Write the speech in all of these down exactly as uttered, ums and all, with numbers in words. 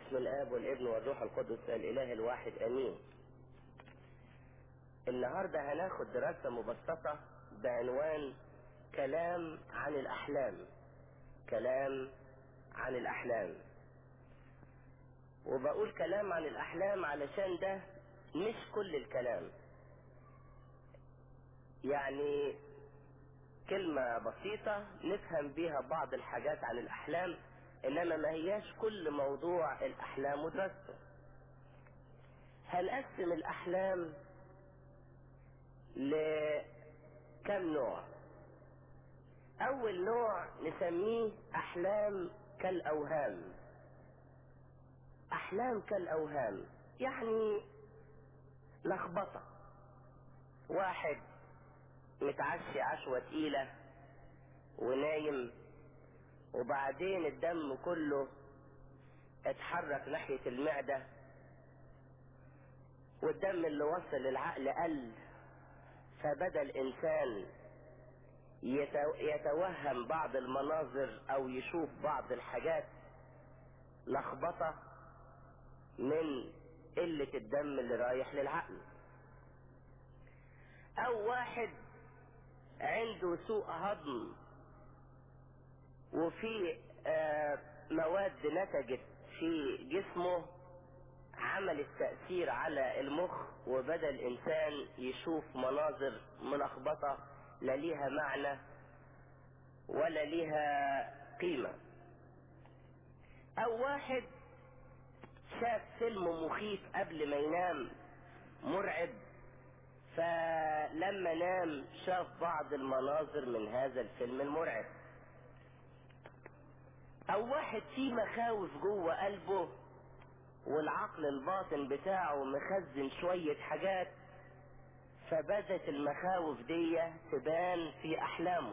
باسم الاب والابن والروح القدس الاله الواحد امين. النهاردة هناخد دراسة مبسطة بعنوان كلام عن الاحلام. كلام عن الاحلام. وبقول كلام عن الاحلام علشان ده مش كل الكلام، يعني كلمة بسيطة نفهم بيها بعض الحاجات عن الاحلام، انما ما هياش كل موضوع الاحلام ودراسته. هنقسم الاحلام لكم نوع. اول نوع نسميه احلام كالاوهام. احلام كالاوهام يعني لخبطة، واحد متعشي عشوة تقيلة ونايم، وبعدين الدم كله اتحرك ناحية المعدة، والدم اللي وصل للعقل قل، فبدأ الانسان يتوهم بعض المناظر او يشوف بعض الحاجات. لخبطة من قلة الدم اللي رايح للعقل. او واحد عنده سوء هضم وفي آه مواد نتجت في جسمه عملت تأثير على المخ، وبدأ الانسان يشوف مناظر ملخبطة لا ليها معنى ولا ليها قيمة. او واحد شاف فيلم مخيف قبل ما ينام مرعب، فلما نام شاف بعض المناظر من هذا الفيلم المرعب. او واحد فيه مخاوف جوه قلبه والعقل الباطن بتاعه مخزن شوية حاجات، فبدت المخاوف دي تبان في احلامه.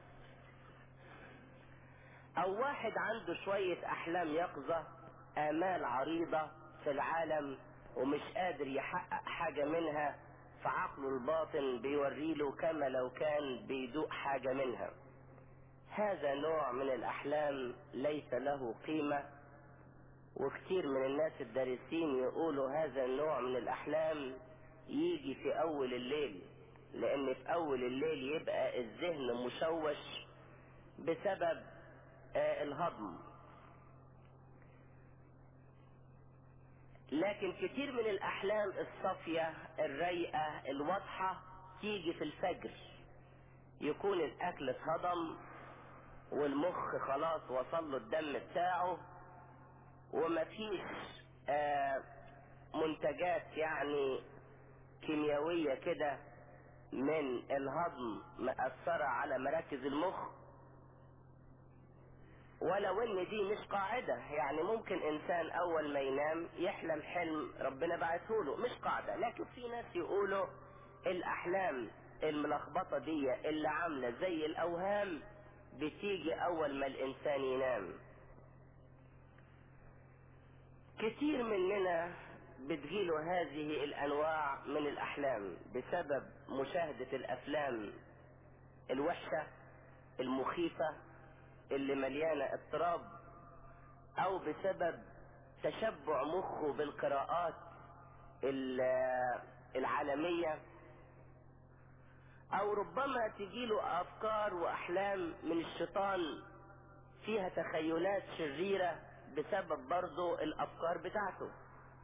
او واحد عنده شوية احلام يقظة، امال عريضة في العالم ومش قادر يحقق حاجة منها، فعقله الباطن بيوريله كما لو كان بيدوق حاجة منها. هذا نوع من الاحلام ليس له قيمة، وكتير من الناس الدارسين يقولوا هذا النوع من الاحلام يجي في اول الليل، لان في اول الليل يبقى الذهن مشوش بسبب آه الهضم. لكن كتير من الاحلام الصافية الرايقة الواضحة تيجي في الفجر، يكون الاكل اتهضم والمخ خلاص وصل له الدم بتاعه، ومفيش آه منتجات يعني كيميائية كده من الهضم مأثرة على مراكز المخ. ولو ان دي مش قاعدة، يعني ممكن انسان اول ما ينام يحلم حلم ربنا بعثه له، مش قاعدة. لكن في ناس يقولوا الاحلام الملخبطة دي اللي عاملة زي الاوهام بتيجي اول ما الانسان ينام. كتير مننا بتجيله هذه الانواع من الاحلام بسبب مشاهدة الافلام الوحشة المخيفة اللي مليانة اضطراب، او بسبب تشبع مخه بالقراءات العالمية، او ربما تجيله افكار واحلام من الشيطان فيها تخيلات شريرة بسبب برضو الافكار بتاعته.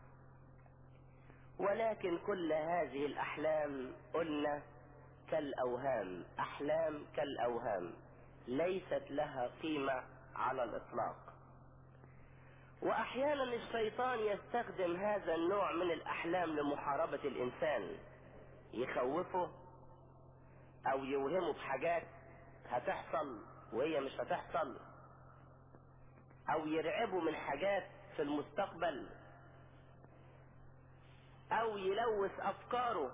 ولكن كل هذه الاحلام قلنا كالاوهام، احلام كالاوهام ليست لها قيمة على الاطلاق. واحيانا الشيطان يستخدم هذا النوع من الاحلام لمحاربة الانسان، يخوفه او يوهمه بحاجات هتحصل وهي مش هتحصل، او يرعبه من حاجات في المستقبل، او يلوث افكاره،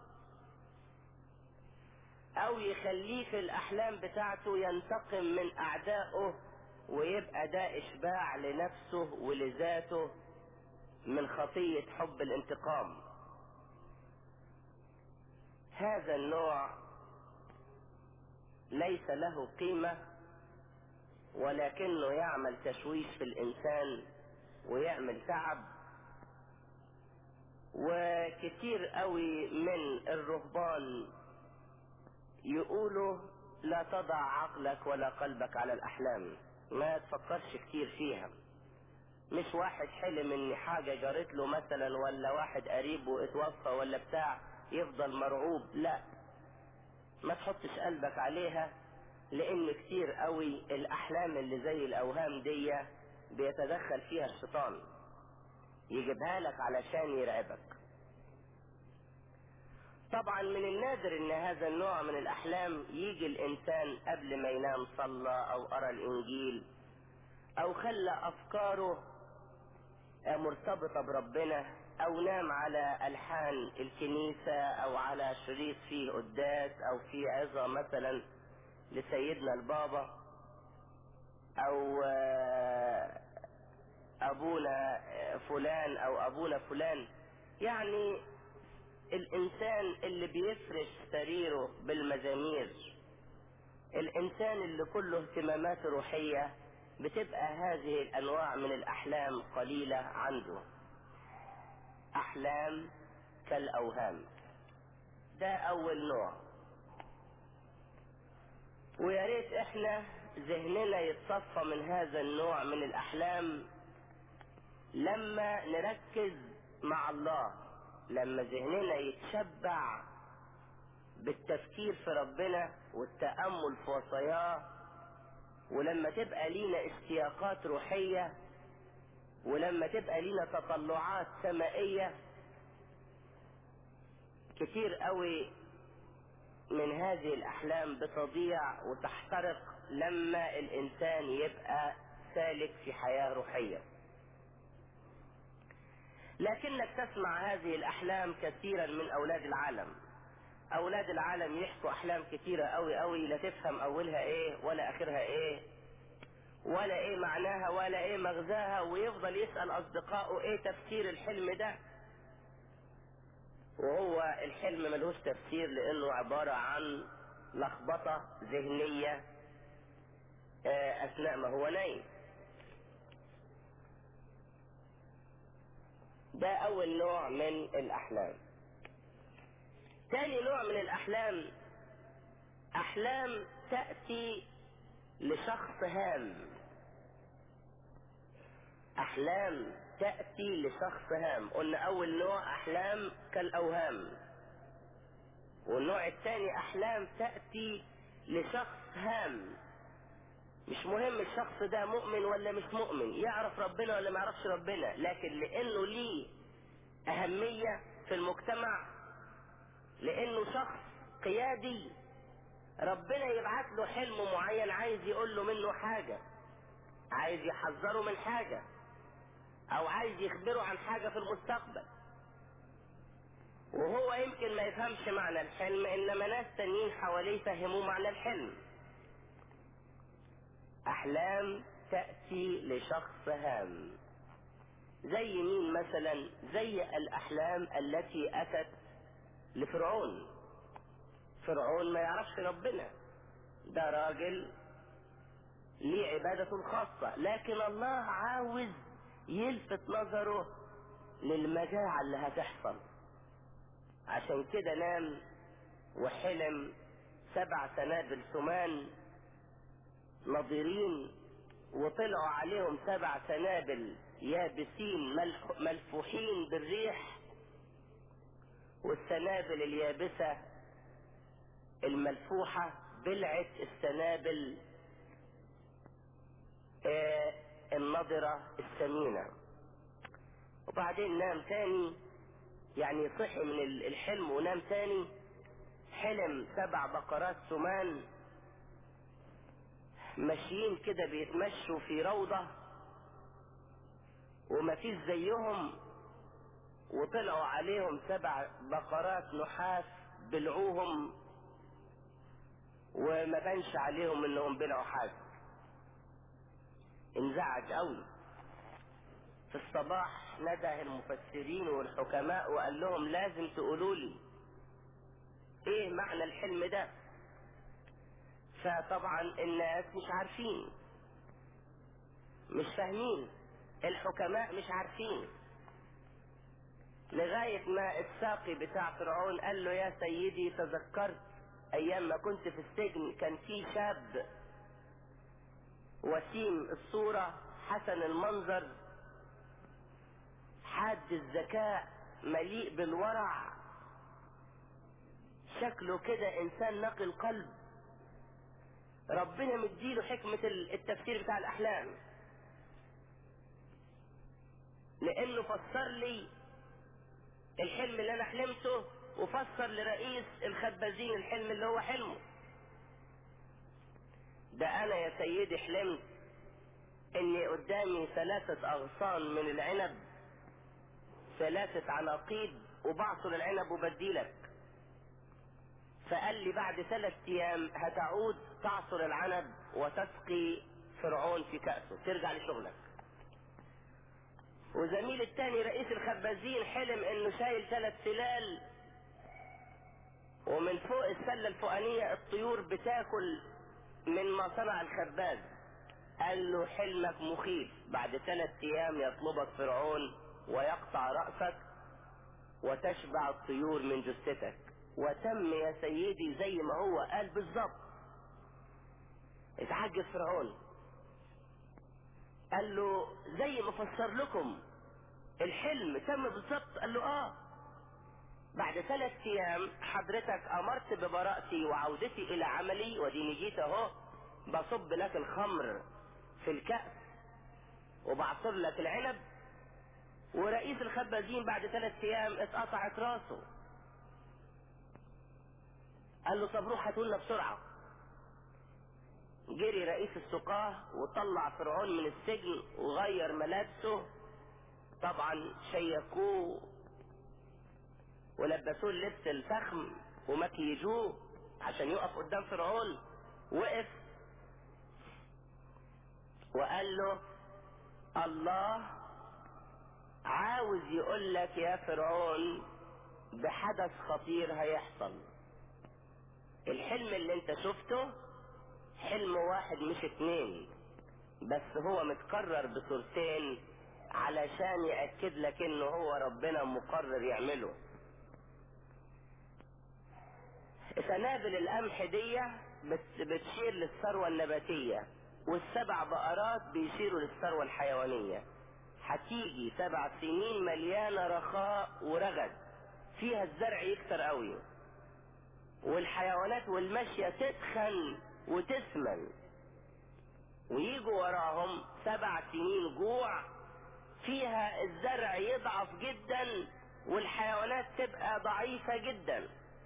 او يخليه في الاحلام بتاعته ينتقم من اعدائه، ويبقى ده اشباع لنفسه ولذاته من خطية حب الانتقام. هذا النوع ليس له قيمة، ولكنه يعمل تشويش في الانسان ويعمل تعب. وكتير قوي من الرهبان يقولوا لا تضع عقلك ولا قلبك على الأحلام، ما تفكرش كتير فيها. مش واحد حلم ان حاجة جرت له مثلا، ولا واحد قريبه اتوفى ولا بتاع يفضل مرعوب، لا، ما تحطش قلبك عليها، لان كتير قوي الاحلام اللي زي الاوهام دي بيتدخل فيها الشيطان، يجيبها لك علشان يرعبك. طبعا من النادر ان هذا النوع من الاحلام يجي الانسان قبل ما ينام صلى او قرأ الانجيل او خلى افكاره مرتبطة بربنا، او نام على الحان الكنيسة او على شريط فيه قداس او فيه عظة مثلا لسيدنا البابا، او ابونا فلان او ابونا فلان. يعني الانسان اللي بيفرش سريره بالمزامير، الانسان اللي كله اهتمامات روحية، بتبقى هذه الانواع من الاحلام قليلة عنده. احلام كالاوهام، ده اول نوع. ويا ريت احنا ذهننا يتصفى من هذا النوع من الاحلام لما نركز مع الله، لما ذهننا يتشبع بالتفكير في ربنا والتأمل في وصاياه، ولما تبقى لينا اشتياقات روحية، ولما تبقى لينا تطلعات سمائية. كتير قوي من هذه الاحلام بتضيع وتحترق لما الانسان يبقى سالك في حياة روحية. لكنك تسمع هذه الاحلام كثيرا من اولاد العالم. اولاد العالم يحكوا احلام كثيرة قوي قوي، لا تفهم اولها ايه ولا اخرها ايه ولا ايه معناها ولا ايه مغزاها، ويفضل يسأل اصدقائه ايه تفسير الحلم ده، وهو الحلم ملوش تفسير، لانه عبارة عن لخبطة ذهنية اثناء ما هو نايم. ده اول نوع من الاحلام. ثاني نوع من الاحلام، احلام تأتي لشخص هام. احلام تأتي لشخص هام. قلنا اول نوع احلام كالاوهام، والنوع الثاني احلام تأتي لشخص هام. مش مهم الشخص ده مؤمن ولا مش مؤمن، يعرف ربنا ولا ما يعرفش ربنا، لكن لانه ليه اهمية في المجتمع، لانه شخص قيادي، ربنا يبعت له حلم معين عايز يقول له منه حاجة، عايز يحذره من حاجة، او عايز يخبره عن حاجة في المستقبل، وهو يمكن ما يفهمش معنى الحلم، انما ناس تانيين حواليه فهموا معنى الحلم. احلام تأتي لشخص هام. زي مين مثلا؟ زي الاحلام التي اتت لفرعون. فرعون ما يعرفش ربنا، ده راجل ليه عبادته الخاصة، لكن الله عاوز يلفت نظره للمجاعة اللي هتحصل، عشان كده نام وحلم سبع سنابل سمان نضيرين، وطلعوا عليهم سبع سنابل يابسين ملفوحين بالريح، والسنابل اليابسة الملفوحة بلعت السنابل آه النضرة السمينة. وبعدين نام تاني، يعني صحي من الحلم ونام تاني، حلم سبع بقرات سمان ماشيين كده بيتمشوا في روضة ومفيش زيهم، وطلعوا عليهم سبع بقرات نحاس بلعوهم وما بانش عليهم انهم بلعوا حاجة. انزعج قوي. في الصباح ندى المفسرين والحكماء وقال لهم لازم تقولوا لي ايه معنى الحلم ده. فطبعا الناس مش عارفين، مش فاهمين، الحكماء مش عارفين، لغاية ما الساقي بتاع فرعون قال له يا سيدي تذكرت ايام ما كنت في السجن كان في شاب وسيم الصورة حسن المنظر حاد الذكاء مليء بالورع، شكله كده انسان نقي القلب، ربنا مديله حكمة التفسير بتاع الاحلام، لانه فسر لي الحلم اللي انا حلمته وفسر لرئيس الخبازين الحلم اللي هو حلمه. ده انا يا سيدي حلمت اني قدامي ثلاثة اغصان من العنب، ثلاثة عناقيد، وبعصر العنب وبديلك. فقال لي بعد ثلاث ايام هتعود تعصر العنب وتسقي فرعون في كأسه، ترجع لشغلك. وزميل التاني رئيس الخبازين حلم انه شايل ثلاث سلال، ومن فوق السلة الفوقانية الطيور بتاكل من ما صنع الخباز. قال له حلمك مخيف، بعد ثلاث ايام يطلبك فرعون ويقطع رأسك وتشبع الطيور من جثتك. وتم يا سيدي زي ما هو قال بالظبط. اتعجب فرعون، قال له زي ما فسر لكم الحلم تم بالظبط. قال له اه، بعد ثلاث ايام حضرتك امرت ببراءتي وعودتي الى عملي، وديني جيت اهو بصب لك الخمر في الكأس وبعصر لك العنب. ورئيس الخبازين بعد ثلاث ايام اتقطعت راسه. قال له طب روح هاتولنا بسرعة. جري رئيس السقاه وطلع فرعون من السجن وغير ملابسه، طبعا شيكوه ولبسوه اللبس الفخم ومكيجوه عشان يقف قدام فرعون. وقف وقال له الله عاوز يقول لك يا فرعون بحدث خطير هيحصل. الحلم اللي انت شفته حلم واحد مش اتنين، بس هو متكرر بصورتين علشان يأكد لك انه هو ربنا مقرر يعمله. سنابل القمح دي بتشير للثروة النباتية، والسبع بقرات بيشيروا للثروة الحيوانية. هتيجي سبع سنين مليانة رخاء ورغد، فيها الزرع يكتر قوي والحيوانات والمشية تتخن وتسمن. ويجوا وراهم سبع سنين جوع فيها الزرع يضعف جدا والحيوانات تبقى ضعيفة جدا.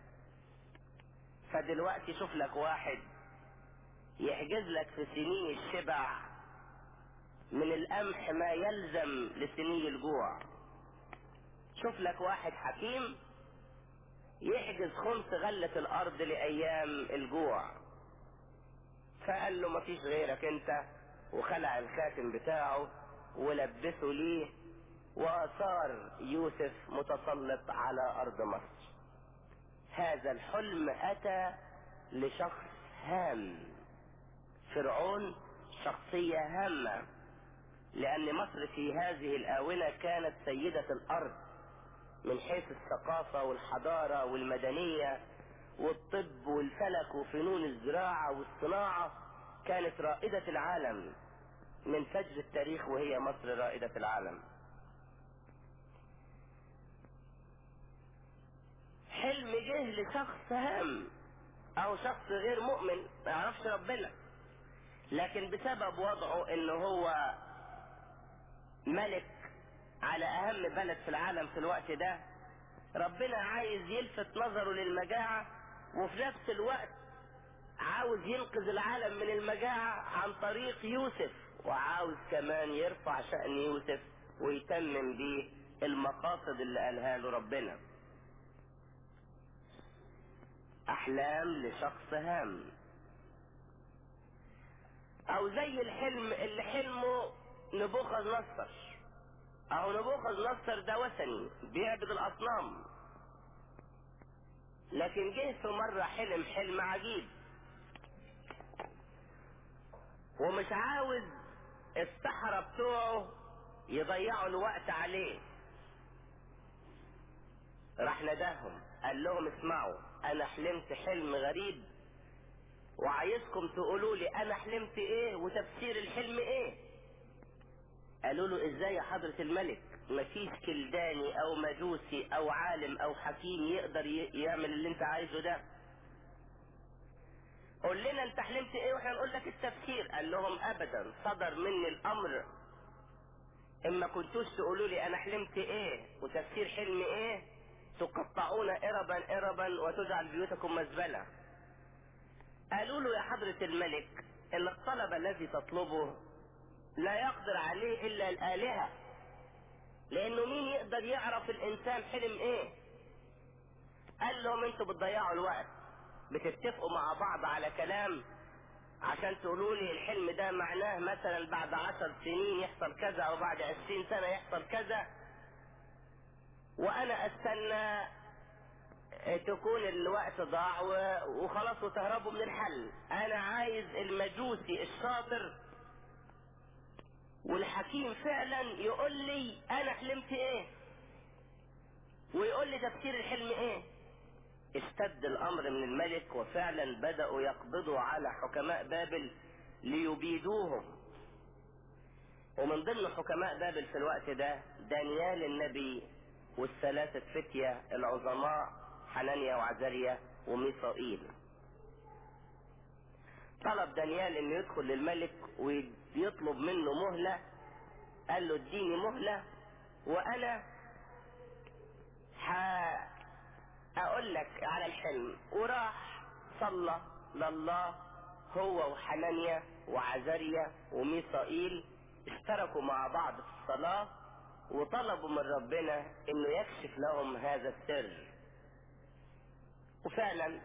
فدلوقتي شوف لك واحد يحجز لك في سنين الشبع من القمح ما يلزم لسنين الجوع. شوف لك واحد حكيم يحجز خمس غلة الارض لايام الجوع. فقال له مفيش غيرك انت، وخلع الخاتم بتاعه ولبسه ليه، وصار يوسف متسلط على ارض مصر. هذا الحلم اتى لشخص هام. فرعون شخصية هامة، لان مصر في هذه الاونة كانت سيدة الارض من حيث الثقافة والحضارة والمدنية والطب والفلك وفنون الزراعة والصناعة. كانت رائدة العالم من فجر التاريخ، وهي مصر رائدة العالم. حلم جه لشخص هام او شخص غير مؤمن ما يعرفش ربنا، لكن بسبب وضعه انه هو ملك على اهم بلد في العالم في الوقت ده، ربنا عايز يلفت نظره للمجاعة، وفي نفس الوقت عاوز ينقذ العالم من المجاعة عن طريق يوسف، وعاوز كمان يرفع شأن يوسف ويتمم بيه المقاصد اللي قالها له ربنا. احلام لشخص هام. او زي الحلم اللي حلمه نبوخذ نصر. او نبوخذ نصر ده وثني بيعبد الاصنام، لكن جه في مرة حلم حلم عجيب، ومش عاوز السحرة بتوعه يضيعوا الوقت عليه. راح نداهم قال لهم اسمعوا، انا حلمت حلم غريب وعايزكم تقولوا لي انا حلمت ايه وتفسير الحلم ايه. قالوا له ازاي يا حضرة الملك؟ مفيش كلداني او مجوسي او عالم او حكيم يقدر يعمل اللي انت عايزه ده. قول لنا انت حلمت ايه واحنا نقول لك التفسير. قال لهم ابدا، صدر مني الامر اما كنتوش تقولوا لي انا حلمت ايه وتفسير حلم ايه تقطعون اربا اربا وتجعل بيوتكم مزبلة. قالوا له يا حضرة الملك ان الطلب الذي تطلبه لا يقدر عليه الا الالهة، لانه مين يقدر يعرف الانسان حلم ايه؟ قال لهم انتوا بتضيعوا الوقت، بتتفقوا مع بعض على كلام عشان تقولوا لي الحلم ده معناه مثلا بعد عشر سنين يحصل كذا او بعد عشرين سنة يحصل كذا، وانا استنى تكون الوقت ضاع وخلاص وتهربوا من الحل. انا عايز المجوسي الشاطر والحكيم فعلا يقول لي انا حلمت ايه ويقول لي تفسير الحلم ايه. اشتد الامر من الملك، وفعلا بدأوا يقبضوا على حكماء بابل ليبيدوهم. ومن ضمن حكماء بابل في الوقت ده دانيال النبي والثلاثة فتية العظماء حنانيا وعزريا وميثائيل. طلب دانيال انه يدخل للملك ويطلب منه مهلة. قال له اديني مهلة وانا هقول لك على الحلم. وراح صلى لله هو وحنانيا وعزريا وميثائيل، اشتركوا مع بعض في الصلاة وطلبوا من ربنا انه يكشف لهم هذا السر. وفعلا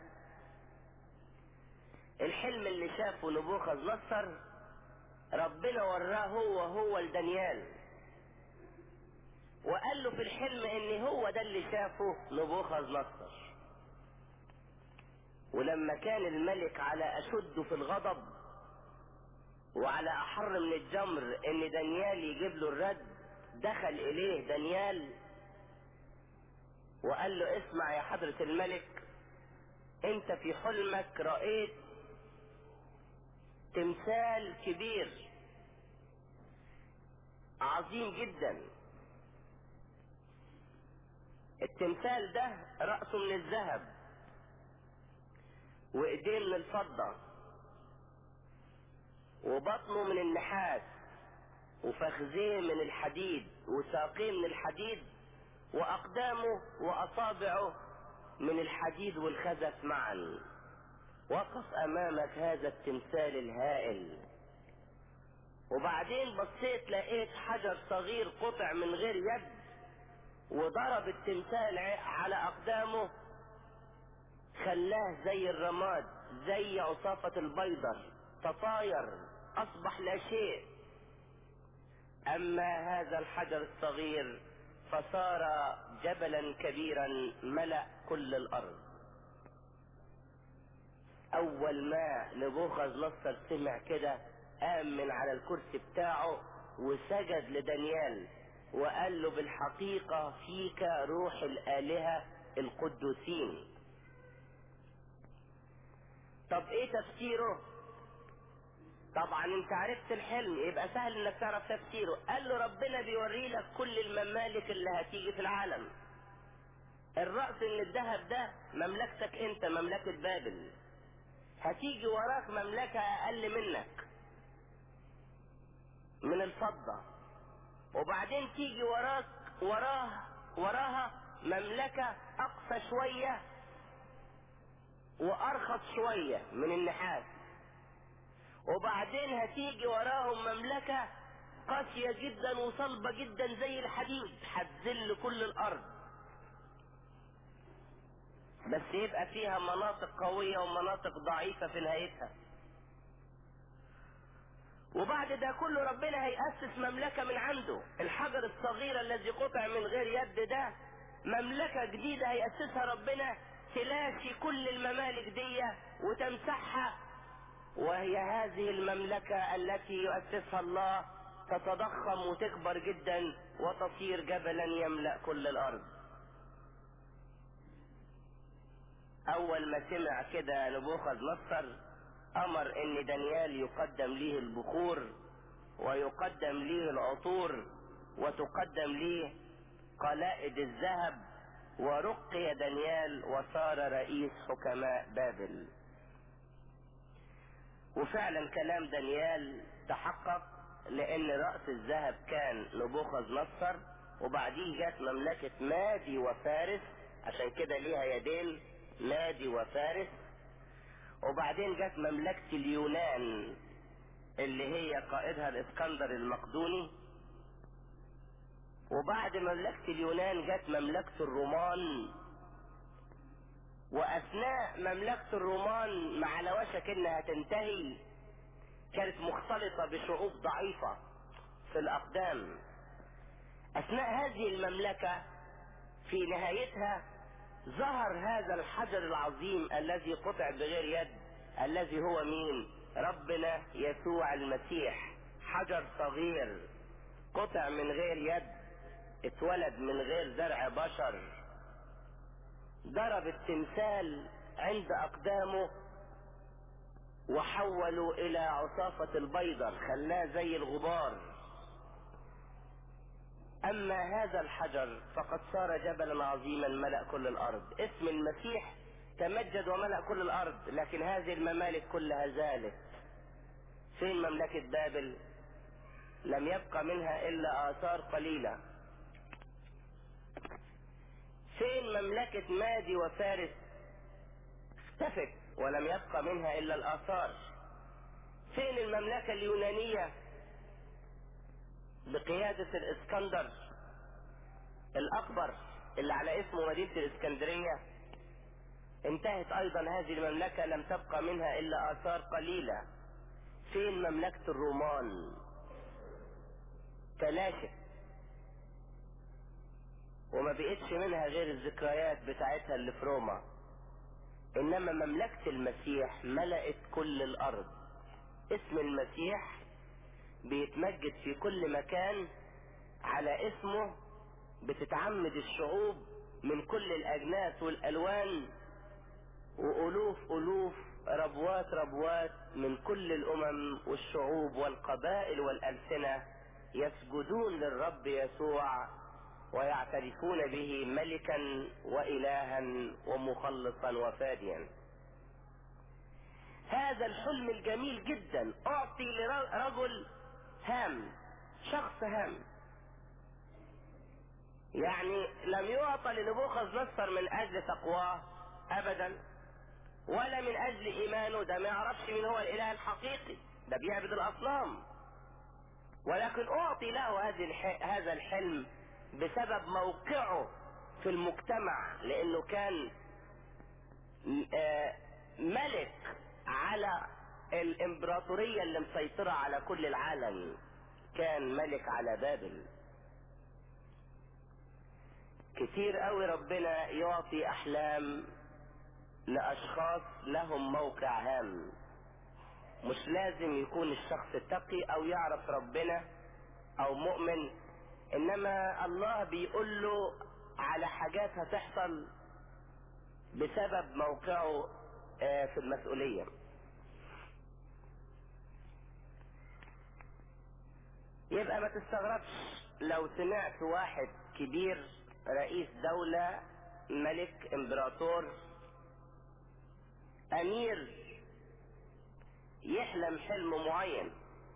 الحلم اللي شافه نبوخذ نصر ربنا وراه هو هو لدانيال، وقال له في الحلم ان هو ده اللي شافه نبوخذ نصر. ولما كان الملك على اشده في الغضب وعلى احر من الجمر ان دانيال يجيب له الرد، دخل اليه دانيال وقال له اسمع يا حضرة الملك، انت في حلمك رأيت تمثال كبير عظيم جدا. التمثال ده رأسه من الذهب وايديه من الفضة وبطنه من النحاس وفخذيه من الحديد وساقيه من الحديد واقدامه واصابعه من الحديد والخزف معا. وقف امامك هذا التمثال الهائل. وبعدين بصيت لقيت حجر صغير قطع من غير يد وضرب التمثال على اقدامه خلاه زي الرماد زي عصافة البيضر تطاير اصبح لا شيء. اما هذا الحجر الصغير فصار جبلا كبيرا ملأ كل الارض. اول ما نبوخذ نصر سمع كده قام من على الكرسي بتاعه وسجد لدانيال وقال له بالحقيقة فيك روح الآلهة القدوسين. طب ايه تفسيره؟ طبعا انت عرفت الحلم يبقى سهل انك تعرف تفسيره. قال له ربنا بيوري لك كل الممالك اللي هتيجي في العالم. الرأس من الذهب ده مملكتك انت، مملكة بابل. هتيجي وراك مملكة اقل منك من الفضة، وبعدين تيجي وراك وراه وراها مملكة اقصى شوية وارخص شوية من النحاس، وبعدين هتيجي وراهم مملكة قاسية جدا وصلبة جدا زي الحديد هتذل كل الارض، بس يبقى فيها مناطق قوية ومناطق ضعيفة في نهايتها. وبعد ده كله ربنا هيأسس مملكة من عنده. الحجر الصغير الذي قطع من غير يد ده مملكة جديدة هيأسسها ربنا تلاشي كل الممالك دي وتمسحها، وهي هذه المملكة التي يؤسسها الله تتضخم وتكبر جدا وتصير جبلا يملأ كل الارض. اول ما سمع كده نبوخذ نصر امر ان دانيال يقدم ليه البخور ويقدم ليه العطور وتقدم ليه قلائد الذهب، ورقي دانيال وصار رئيس حكماء بابل. وفعلا كلام دانيال تحقق، لان رأس الذهب كان نبوخذ نصر، وبعديه جت مملكة مادي وفارس، عشان كده ليها يدين، مادي وفارس. وبعدين جت مملكة اليونان اللي هي قائدها الاسكندر المقدوني. وبعد مملكة اليونان جت مملكة الرومان، واثناء مملكة الرومان مع على وشك انها تنتهي كانت مختلطة بشعوب ضعيفة في الاقدام. اثناء هذه المملكة في نهايتها ظهر هذا الحجر العظيم الذي قطع بغير يد، الذي هو مين؟ ربنا يسوع المسيح. حجر صغير قطع من غير يد، اتولد من غير زرع بشر، ضرب التمثال عند اقدامه وحولوا الى عصافة البيضر، خلاه زي الغبار. اما هذا الحجر فقد صار جبلا عظيما ملأ كل الارض. اسم المسيح تمجد وملأ كل الارض، لكن هذه الممالك كلها زالت. فين مملكة بابل؟ لم يبقى منها الا اثار قليلة. فين مملكة مادي وفارس؟ اختفت ولم يبقى منها الا الاثار. فين المملكة اليونانية بقيادة الاسكندر الاكبر اللي على اسمه مدينة الاسكندرية؟ انتهت ايضا هذه المملكة، لم تبقى منها الا اثار قليلة. فين مملكة الرومان؟ تلاشت وما بقتش منها غير الذكريات بتاعتها اللي في روما. انما مملكة المسيح ملأت كل الارض. اسم المسيح بيتمجد في كل مكان، على اسمه بتتعمد الشعوب من كل الاجناس والالوان، والوف الوف ربوات ربوات من كل الامم والشعوب والقبائل والالسنة يسجدون للرب يسوع ويعترفون به ملكا والها ومخلصا وفاديا. هذا الحلم الجميل جدا اعطي لرجل هام، شخص هام، يعني لم يعطى لنبوخذ نصر من اجل تقواه ابدا، ولا من اجل ايمانه، ده ما يعرفش مين هو الاله الحقيقي، ده بيعبد الاصنام. ولكن اعطي له هذا الحلم بسبب موقعه في المجتمع، لانه كان ملك على الامبراطورية اللي مسيطرة على كل العالم، كان ملك على بابل. كتير قوي ربنا يعطي احلام لاشخاص لهم موقع هام. مش لازم يكون الشخص تقي او يعرف ربنا او مؤمن، انما الله بيقول له على حاجات هتحصل بسبب موقعه في المسؤولية. يبقى ما تستغربش لو سمعت واحد كبير، رئيس دولة، ملك، امبراطور، امير، يحلم حلم معين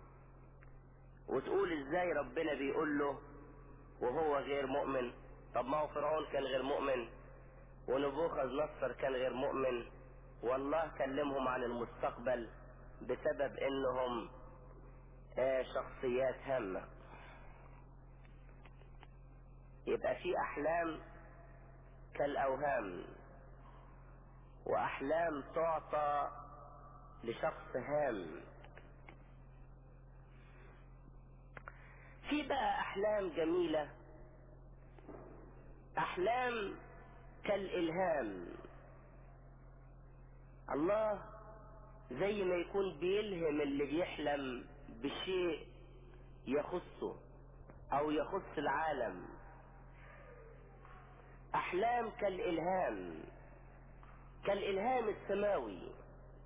وتقول ازاي ربنا بيقول له وهو غير مؤمن. طب ما هو فرعون كان غير مؤمن، ونبوخذ نصر كان غير مؤمن، والله كلمهم عن المستقبل بسبب انهم آه شخصيات هامة. يبقى في احلام كالاوهام، واحلام تعطى لشخص هام. في بقى احلام جميلة، احلام كالالهام. الله زي ما يكون بيلهم اللي بيحلم بشيء يخصه او يخص العالم. احلام كالالهام، كالالهام السماوي،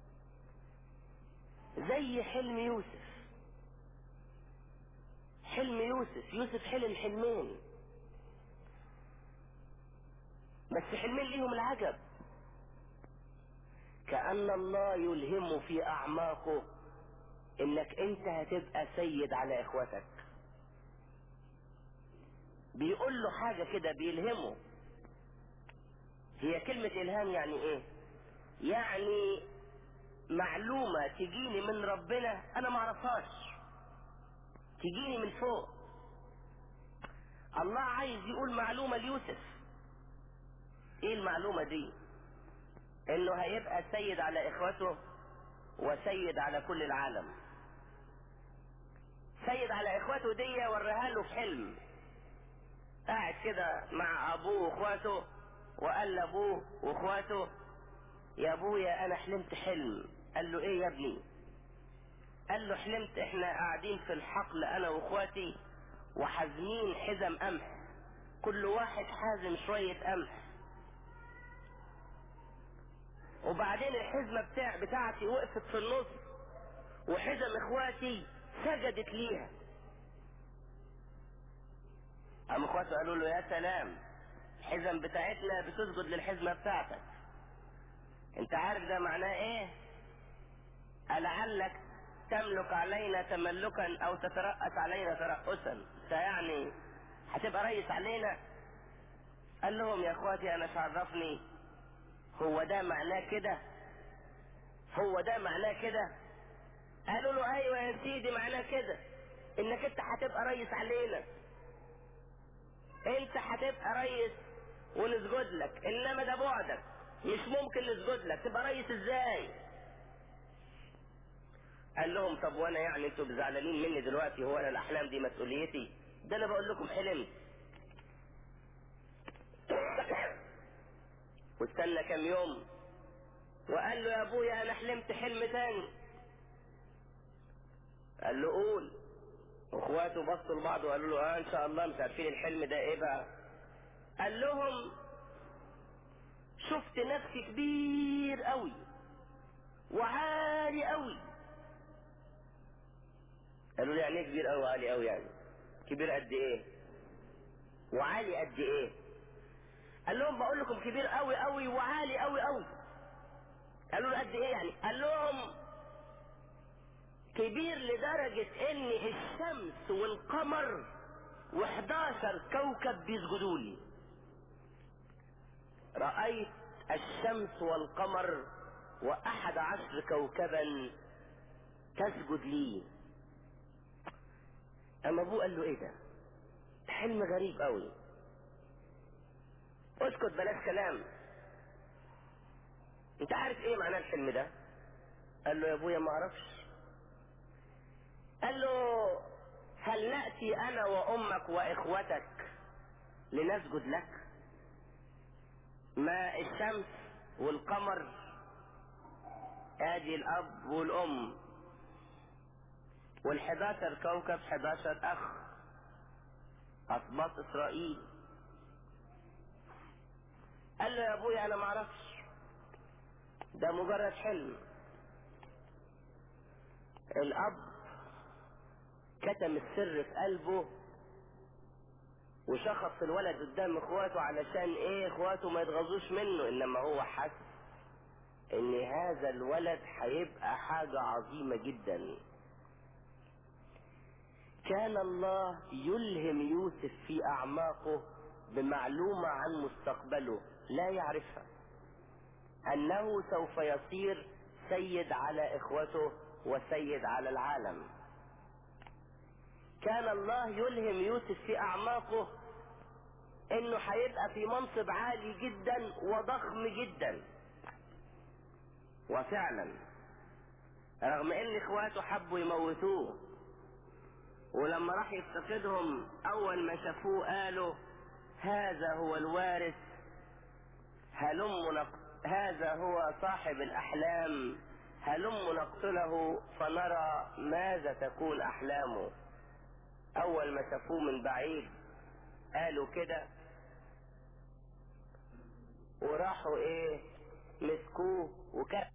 زي حلم يوسف. حلم يوسف، يوسف حلم حلمين، بس حلمين ليهم العجب. كأن الله يلهمه في اعماقه انك انت هتبقى سيد على اخوتك. بيقول له حاجة كده، بيلهمه. هي كلمة الهام يعني ايه؟ يعني معلومة تجيني من ربنا انا معرفهاش، تجيني من فوق. الله عايز يقول معلومة ليوسف. ايه المعلومة دي؟ انه هيبقى سيد على اخوته وسيد على كل العالم. سيد على اخوته دي وريها له في حلم. قاعد كده مع ابوه واخواته، وقال لابوه واخواته: يا ابويا انا حلمت حلم. قال له: ايه يا ابني؟ قال له: حلمت احنا قاعدين في الحقل انا واخواتي وحازمين حزم قمح، كل واحد حازم شوية قمح، وبعدين الحزمة بتاع بتاعتي وقفت في النص وحزم اخواتي سجدت ليها. قام اخواته قالوا له: يا سلام، الحزم بتاعتنا بتسجد للحزمة بتاعتك. انت عارف ده معناه ايه؟ ألعلك تملك علينا تملكا او تترأس علينا ترأسا. انت يعني هتبقى رئيس علينا؟ قال لهم: يا اخواتي انا شعرفني، هو ده معناه كده؟ هو ده معناه كده؟ قالوا له: ايوه يا سيدي معناه كده، انك انت هتبقى رئيس علينا، انت هتبقى رئيس ونسجد لك، انما ده بعدك، مش ممكن نسجد لك، تبقى رئيس ازاي؟ قال لهم: طب وانا يعني انتوا زعلانين مني دلوقتي؟ هو انا الاحلام دي مسؤوليتي؟ ده انا بقول لكم حلمت. واستنى كم يوم وقال له: يا ابويا انا حلمت حلم تاني. قال له: قول. واخواته بصوا لبعض وقالوا له: اه ان شاء الله مش عارفين الحلم ده ايه بقى. قال لهم: شفت نفسي كبير قوي وعالي قوي. قالوا له: يعني ايه كبير قوي وعالي قوي؟ يعني كبير قد ايه وعالي قد ايه؟ قال لهم: بقول لكم كبير قوي قوي وعالي قوي قوي. قالوا له: قد ايه يعني؟ قال لهم: كبير لدرجة ان الشمس والقمر وحداشر كوكب بيسجدوا لي. رأيت الشمس والقمر واحد عشر كوكبا تسجد لي. اما ابوه قال له: ايه ده؟ حلم غريب قوي، اسكت بلاش كلام، انت عارف ايه معنى الحلم ده؟ قال له: يا ابويا ما اعرفش. قال له: هل نأتي انا وامك واخوتك لنسجد لك؟ ما الشمس والقمر ادي الاب والام والحداشر كوكب حداشر اخ اسباط اسرائيل. قال له: يا ابويا انا ما اعرفش، ده مجرد حلم. الاب كتم السر في قلبه وشخص الولد قدام اخواته علشان ايه؟ اخواته ما يتغاظوش منه، انما هو حس ان هذا الولد هيبقى حاجة عظيمة جدا. كان الله يلهم يوسف في اعماقه بمعلومة عن مستقبله لا يعرفها، انه سوف يصير سيد على اخوته وسيد على العالم. كان الله يلهم يوسف في اعماقه انه هيبقى في منصب عالي جدا وضخم جدا. وفعلا رغم ان اخواته حبوا يموتوه، ولما راح يفتقدهم اول ما شافوه قالوا: هذا هو الوارث، هلم نق... هذا هو صاحب الاحلام، هلم نقتله فنرى ماذا تكون احلامه. اول ما شافوه من بعيد قالوا كده، وراحوا ايه مسكوه وكان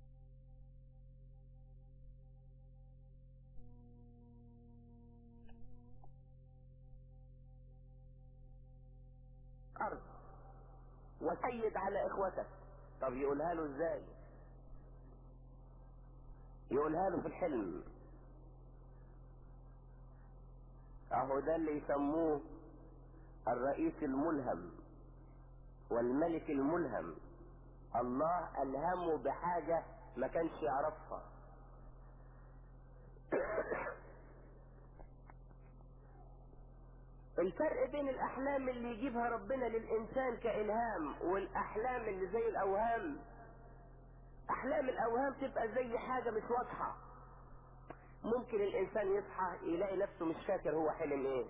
ارض وسيد على اخوتك. طب يقولها له ازاي؟ يقولها له في الحلم. اهو ده اللي يسموه الرئيس الملهم والملك الملهم. الله الهمه بحاجة ما كانش يعرفها. الفرق بين الاحلام اللي يجيبها ربنا للانسان كالهام والاحلام اللي زي الاوهام، احلام الاوهام تبقى زي حاجة مش واضحة. ممكن الانسان يصحى يلاقي نفسه مش فاكر هو حلم ايه،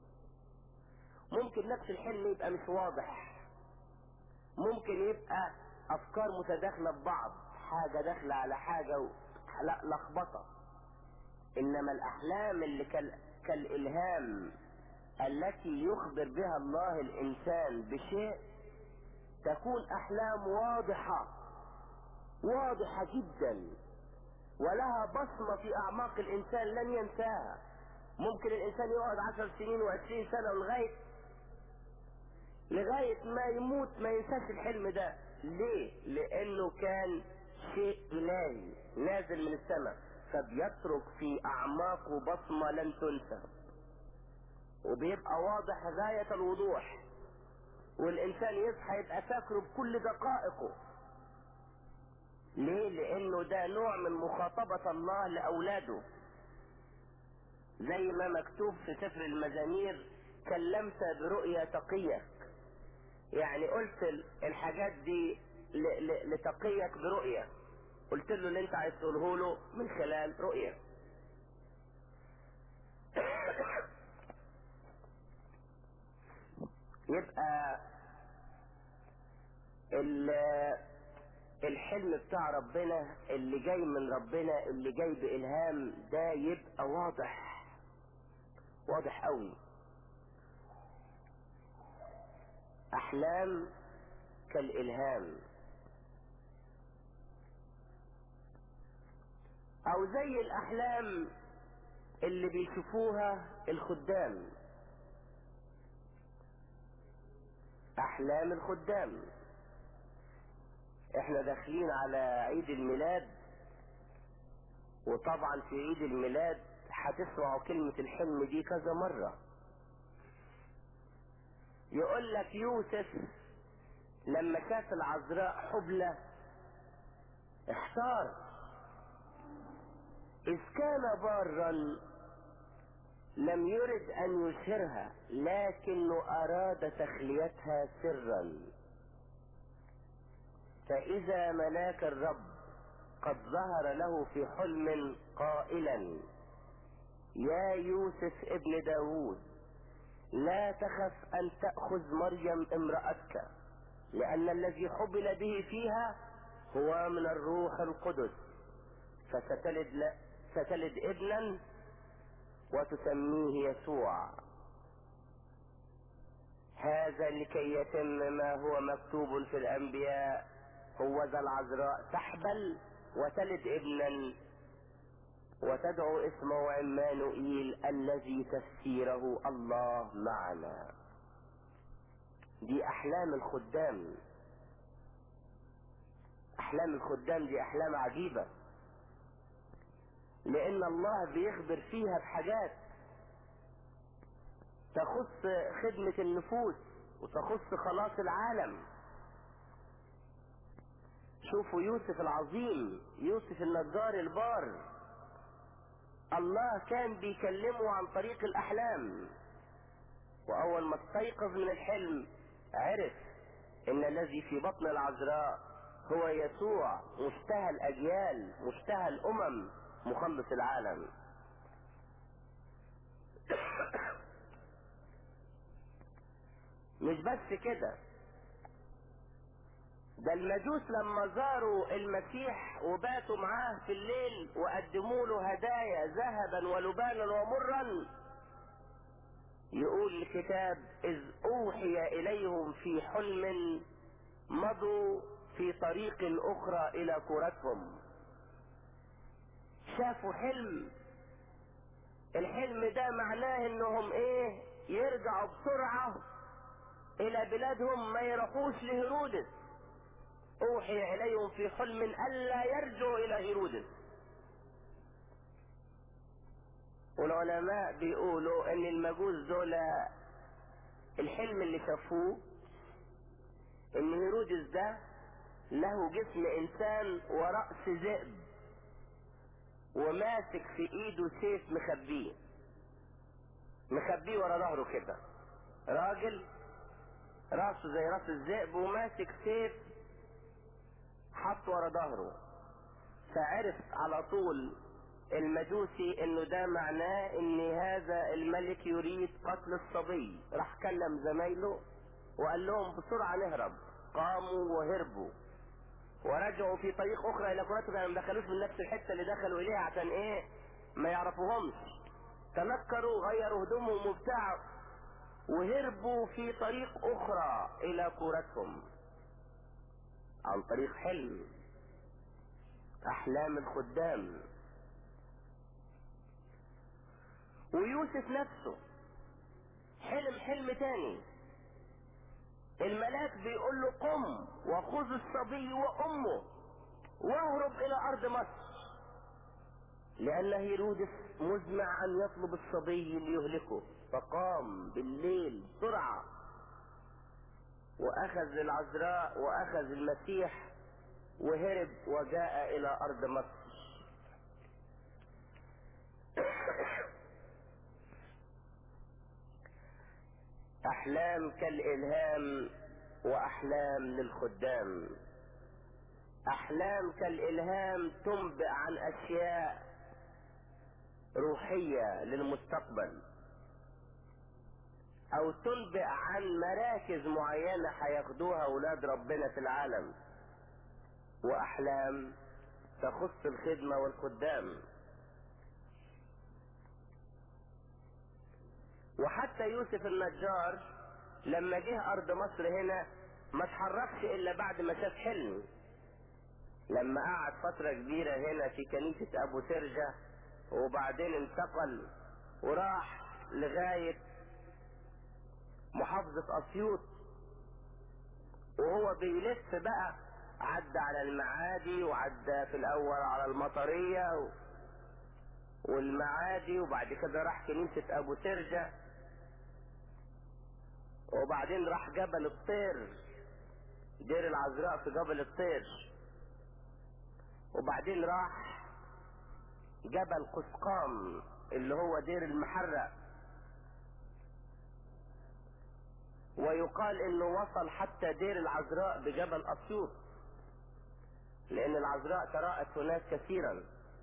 ممكن نفس الحلم يبقى مش واضح، ممكن يبقى افكار متداخلة ببعض، حاجة داخلة على حاجة و... لا لخبطة. انما الاحلام اللي كال... كالالهام التي يخبر بها الله الانسان بشيء تكون احلام واضحة واضحة جدا، ولها بصمة في اعماق الانسان لن ينساها. ممكن الانسان يقعد عشر سنين وعشرين سنة لغاية لغاية ما يموت ما ينساش الحلم ده. ليه؟ لانه كان شيء الهي نازل من السماء، فبيترك في اعماقه بصمة لن تنسى، وبيبقى واضح غاية الوضوح، والانسان يصحى يبقى فاكره بكل دقائقه. ليه؟ لانه ده نوع من مخاطبة الله لاولاده، زي ما مكتوب في سفر المزامير: كلمت برؤيا تقيك. يعني قلت الحاجات دي لتقيك برؤية، قلت له اللي انت عايز تقوله له من خلال رؤية. يبقى الحلم بتاع ربنا اللي جاي من ربنا اللي جاي بإلهام ده يبقى واضح واضح قوي. احلام كالإلهام، او زي الاحلام اللي بيشوفوها الخدام، احلام الخدام. احنا داخلين على عيد الميلاد، وطبعا في عيد الميلاد هتسمعوا كلمة الحلم دي كذا مرة. يقول لك يوسف لما شاف العذراء حبلى احتار، اذ كان بارا لم يرد ان يشهرها، لكنه اراد تخليتها سرا. فاذا ملاك الرب قد ظهر له في حلم قائلا: يا يوسف ابن داود، لا تخف ان تأخذ مريم امرأتك، لان الذي حبل به فيها هو من الروح القدس، فستلد ل... ستلد ابنا وتسميه يسوع. هذا لكي يتم ما هو مكتوب في الانبياء: هو ذا العذراء تحبل وتلد ابنا وتدعو اسمه عمانوئيل، الذي تفسيره الله معنا. دي احلام الخدام. احلام الخدام دي احلام عجيبة، لان الله بيخبر فيها بحاجات تخص خدمة النفوس وتخص خلاص العالم. شوفوا يوسف العظيم، يوسف النجار البار، الله كان بيكلمه عن طريق الاحلام، واول ما استيقظ من الحلم عرف ان الذي في بطن العذراء هو يسوع، مشتهى الاجيال، مشتهى الامم، مخلص العالم. مش بس كده، ده المجوس لما زاروا المسيح وباتوا معاه في الليل وقدموا له هدايا ذهبا ولبانا ومرا، يقول الكتاب إذ أوحي إليهم في حلم مضوا في طريق أخرى إلى كورتهم. شافوا حلم، الحلم ده معناه انهم ايه؟ يرجعوا بسرعة الى بلادهم، ما يروحوش لهيرودس. اوحي اليهم في حلم الا يرجعوا الى هيرودس. والعلماء بيقولوا ان المجوس دول الحلم اللي شافوه ان هيرودس ده له جسم انسان ورأس ذئب، وماسك في ايده سيف مخبيه مخبيه ورا ظهره كده، راجل راسه زي راس الذئب وماسك سيف حط ورا ظهره. فعرف على طول المجوسي انه ده معناه ان هذا الملك يريد قتل الصبي. راح كلم زمايله وقال لهم بسرعة نهرب. قاموا وهربوا ورجعوا في طريق اخرى الى كورتهم، يعني ما دخلوش من نفس الحتة اللي دخلوا اليها عشان ايه؟ ما يعرفوهمش. تنكروا، غيروا هدومهم وبتاع، وهربوا في طريق اخرى الى كورتهم عن طريق حلم. احلام الخدام. ويوسف نفسه حلم حلم تاني، الملاك بيقول له قم وخذ الصبي وامه واهرب الى ارض مصر، لان هيرودس مزمع ان يطلب الصبي ليهلكه. فقام بالليل بسرعة واخذ العذراء واخذ المسيح وهرب وجاء الى ارض مصر. احلام كالالهام واحلام للخدام. احلام كالالهام تنبئ عن اشياء روحية للمستقبل، او تنبئ عن مراكز معينة هياخدوها اولاد ربنا في العالم. واحلام تخص الخدمة والخدام. وحتى يوسف النجار لما جه ارض مصر هنا ما اتحركش الا بعد ما شاف حلم. لما قعد فترة كبيرة هنا في كنيسة ابو سرجة وبعدين انتقل وراح لغاية محافظة اسيوط، وهو بيلف بقى عدى على المعادي وعدى في الاول على المطرية والمعادي، وبعد كده راح كنيسة ابو سرجة، وبعدين راح جبل الطير، دير العذراء في جبل الطير، وبعدين راح جبل قسقام اللي هو دير المحرق، ويقال انه وصل حتى دير العذراء بجبل اسيوط، لان العذراء تراءت هناك كثيرا.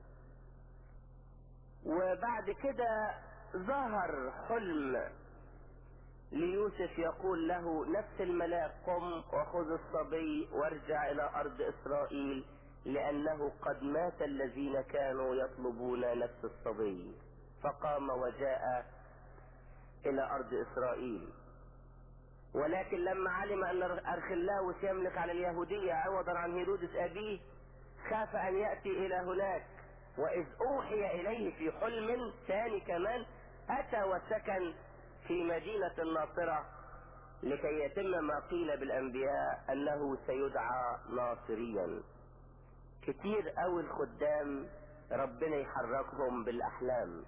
وبعد كده ظهر حلم ليوسف يقول له نفس الملاك قم وخذ الصبي وارجع الى ارض اسرائيل، لانه قد مات الذين كانوا يطلبون نفس الصبي. فقام وجاء الى ارض اسرائيل. ولكن لما علم ان ارخلاوس يملك على اليهودية عوضا عن هيرودس ابيه، خاف ان يأتي الى هناك. واذ اوحي اليه في حلم ثاني كمان اتى وسكن في مدينة الناصرة، لكي يتم ما قيل بالانبياء انه سيدعى ناصريا. كتير اوي الخدام ربنا يحركهم بالاحلام.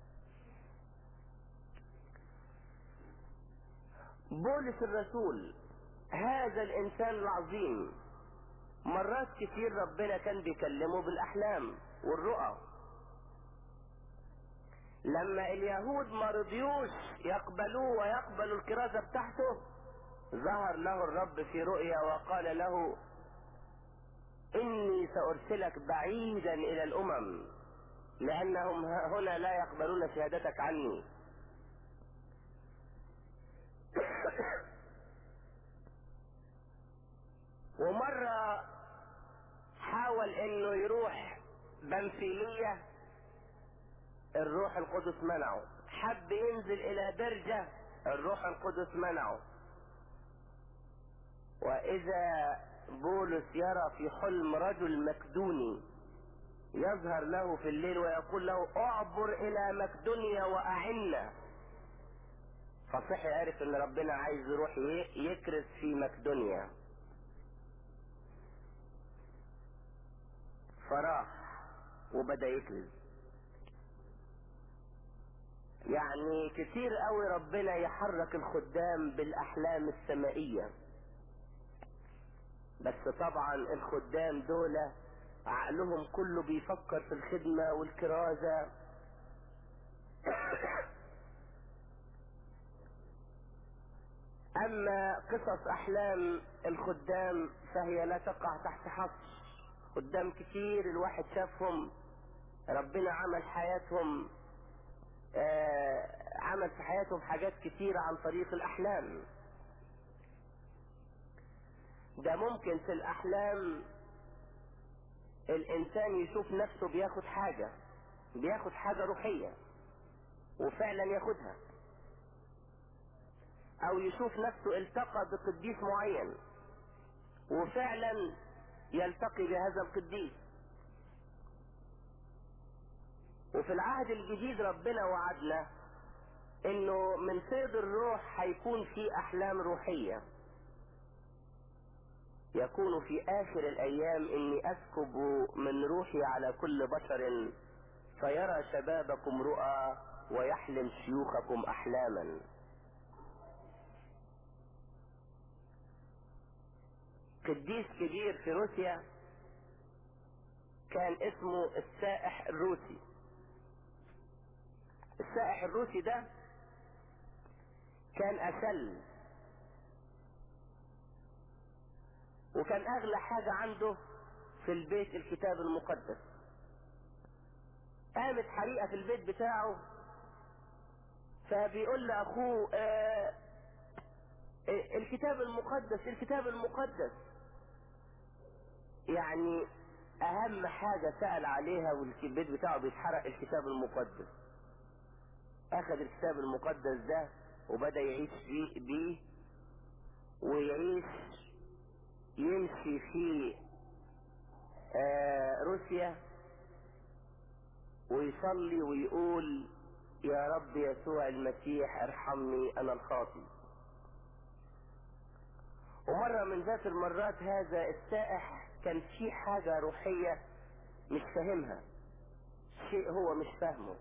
بولس الرسول هذا الانسان العظيم مرات كتير ربنا كان بيكلمه بالاحلام والرؤى. لما اليهود ما رضيوش يقبلوه ويقبلوا الكرازة بتاعته، ظهر له الرب في رؤيا وقال له اني سارسلك بعيدا الى الامم، لانهم هنا لا يقبلون شهادتك عني. ومرة حاول انه يروح بنفيلية، الروح القدس منعه. حب ينزل الى درجة الروح القدس منعه. واذا بولس يرى في حلم رجل مكدوني يظهر له في الليل ويقول له اعبر الى مكدونيا واعنا، فصحي عارف ان ربنا عايز يروح يكرس في مكدونيا، فراح وبدأ يكرز. يعني كتير قوي ربنا يحرك الخدام بالاحلام السمائية، بس طبعا الخدام دول عقلهم كله بيفكر في الخدمة والكرازة. اما قصص احلام الخدام فهي لا تقع تحت حصر. خدام كتير الواحد شافهم ربنا عمل حياتهم آه عمل في حياتهم حاجات كتيرة عن طريق الاحلام. ده ممكن في الاحلام الانسان يشوف نفسه بياخد حاجة بياخد حاجة روحية وفعلا ياخدها، او يشوف نفسه التقى بقديس معين وفعلا يلتقي بهذا القديس. وفي العهد الجديد ربنا وعدنا انه من فيض الروح هيكون في احلام روحية. يكون في اخر الايام اني اسكب من روحي على كل بشر فيرى شبابكم رؤى ويحلم شيوخكم احلاما. قديس كبير في روسيا كان اسمه السائح الروسي. السائح الروسي ده كان أسل، وكان اغلى حاجة عنده في البيت الكتاب المقدس. قامت حريقة في البيت بتاعه، فبيقول لاخوه آه الكتاب المقدس الكتاب المقدس، يعني اهم حاجة سأل عليها والبيت بتاعه بيتحرق الكتاب المقدس. اخذ الكتاب المقدس ده وبدأ يعيش بيه, بيه ويعيش يمشي في آه روسيا ويصلي ويقول يا رب يسوع المسيح ارحمني انا الخاطي. ومرة من ذات المرات هذا السائح كان في حاجة روحية مش فاهمها، شيء هو مش فاهمه،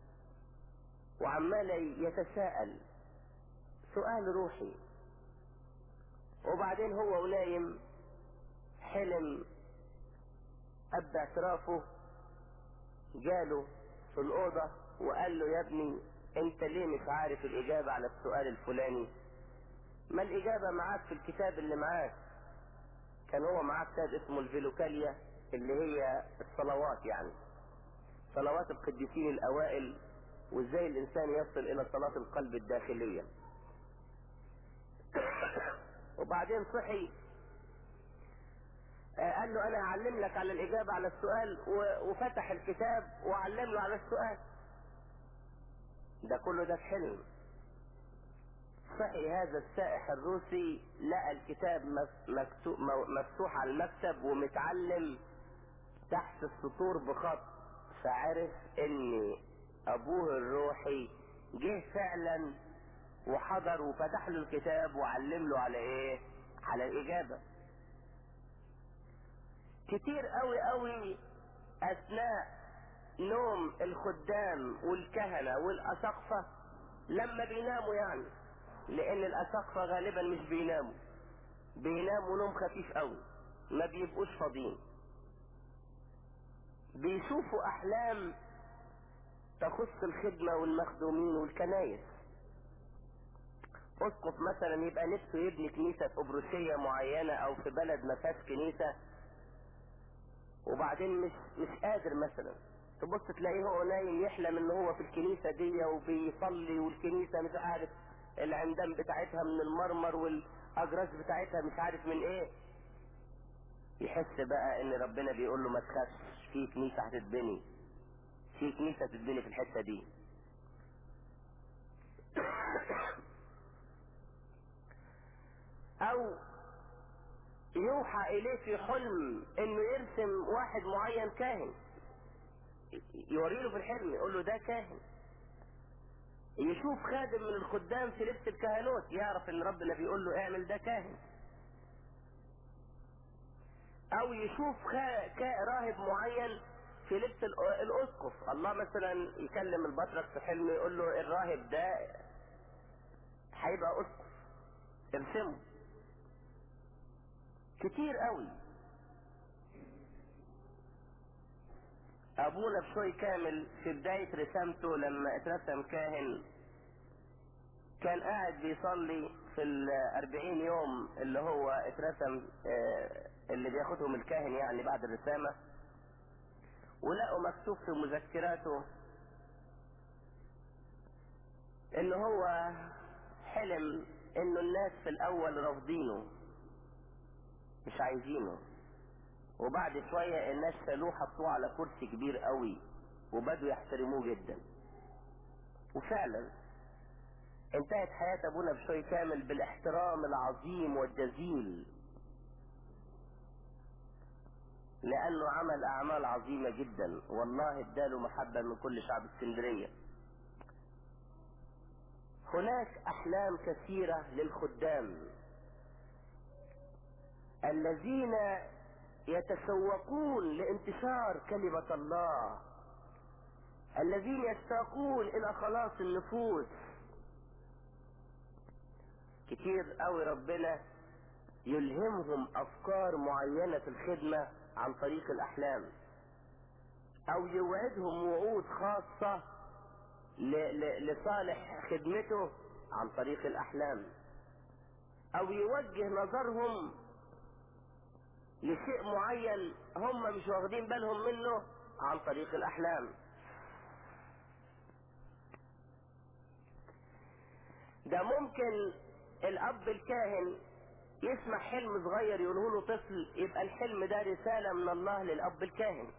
وعمال يتساءل سؤال روحي. وبعدين هو ونايم حلم اب اعترافه جاله في الأوضة وقال له يا ابني انت ليه مش عارف الإجابة على السؤال الفلاني؟ ما الإجابة معاك في الكتاب اللي معاك. كان هو معاه كتاب اسمه الفيلوكاليا اللي هي الصلوات، يعني صلوات القديسين الأوائل وازاي الإنسان يصل إلى صلاة القلب الداخلية. وبعدين صحي قال له انا هعلم لك على الاجابة على السؤال، وفتح الكتاب وعلم له على السؤال ده كله. ده في حلم. صحي هذا السائح الروسي لقى الكتاب مفتوح على المكتب ومتعلم تحت السطور بخط، فعرف ان ابوه الروحي جه فعلا وحضر وفتح له الكتاب وعلم له على ايه؟ على الاجابة. كتير قوي قوي اثناء نوم الخدام والكهنة والاساقفة لما بيناموا، يعني لان الاساقفة غالبا مش بيناموا، بيناموا نوم خفيف قوي، ما بيبقوش فاضيين، بيشوفوا احلام تخص الخدمة والمخدومين والكنايس. اسقف مثلا يبقى نفسه يبني كنيسة في ابروسية معينة او في بلد ما فيهاش كنيسة، وبعدين مش مش قادر مثلا، تبص تلاقيه هو نايم يحلم ان هو في الكنيسة دي وبيصلي، والكنيسة مش عارف العمدان بتاعتها من المرمر والاجراس بتاعتها مش عارف من ايه. يحس بقى ان ربنا بيقول له ما تخافش، في كنيسة هتتبني، في كنيسة هتتبني في الحتة دي. او يوحى اليه في حلم انه يرسم واحد معين كاهن، يوريله في الحلم يقول له ده كاهن. يشوف خادم من الخدام في لبس الكهنوت يعرف ان ربنا بيقول له اعمل ده كاهن. او يشوف خا... راهب معين في لبس الاسقف، الله مثلا يكلم البطرك في حلم يقول له الراهب ده هيبقى اسقف ارسمه. كتير قوي. ابونا بشوي كامل في بداية رسامته لما اترسم كاهن كان قاعد بيصلي في الاربعين يوم اللي هو اترسم، اللي بياخدهم الكاهن يعني بعد الرسامة، ولقوا مكتوب في مذكراته ان هو حلم انه الناس في الاول رافضينه مش عايزينه، وبعد شوية الناس شالوه حطوه على كرسي كبير قوي وبدوا يحترموه جدا. وفعلا انتهت حياة ابونا بشوي كامل بالاحترام العظيم والجزيل، لانه عمل اعمال عظيمة جدا، والله اداله محبة من كل شعب اسكندرية. هناك احلام كثيرة للخدام الذين يتسوقون لانتشار كلمة الله، الذين يشتاقون الى خلاص النفوس. كتير قوي ربنا يلهمهم افكار معينة في الخدمة عن طريق الاحلام، او يوعدهم وعود خاصة ل- ل- لصالح خدمته عن طريق الاحلام، او يوجه نظرهم لشيء معين هم مش واخدين بالهم منه عن طريق الاحلام. ده ممكن الاب الكاهن يسمع حلم صغير يقوله له طفل، يبقى الحلم ده رسالة من الله للاب الكاهن.